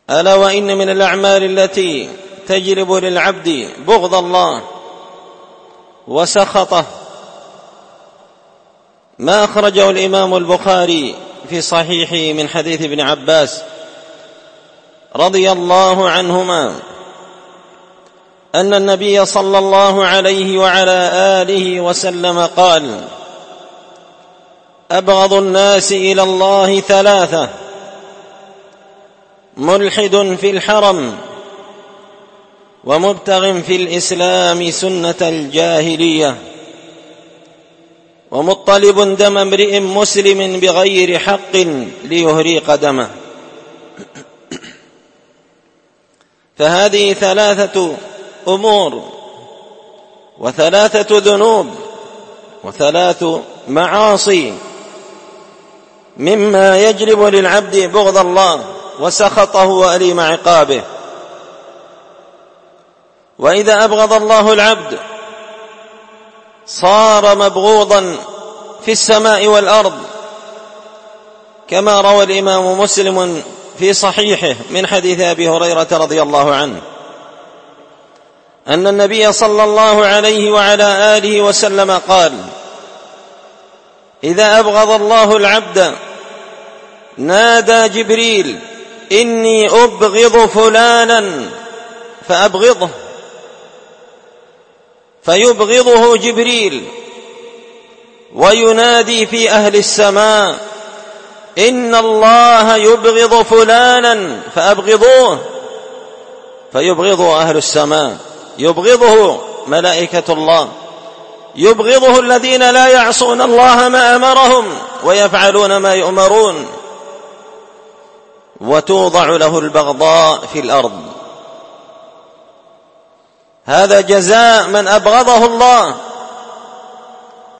ألا وإن من الأعمال التي تجلب للعبد بغض الله وسخطه ما أخرجه الإمام البخاري في صحيحه من حديث ابن عباس رضي الله عنهما أن النبي صلى الله عليه وعلى آله وسلم قال: أبغض الناس إلى الله ثلاثة: ملحد في الحرم، ومبتغ في الإسلام سنة الجاهلية، ومطلب دم امرئ مسلم بغير حق ليهريق دمه. فهذه ثلاثة أمور وثلاثة ذنوب وثلاث معاصي مما يجلب للعبد بغض الله وسخطه وأليم عقابه. وإذا أبغض الله العبد صار مبغوضا في السماء والأرض، كما روى الإمام مسلم في صحيحه من حديث أبي هريرة رضي الله عنه أن النبي صلى الله عليه وعلى آله وسلم قال: إذا أبغض الله العبد نادى جبريل: إني أبغض فلانا فأبغضه، فيبغضه جبريل وينادي في أهل السماء: إن الله يبغض فلانا فأبغضوه، فيبغضه أهل السماء، يبغضه ملائكة الله، يبغضه الذين لا يعصون الله ما أمرهم ويفعلون ما يؤمرون، وتوضع له البغضاء في الأرض. هذا جزاء من أبغضه الله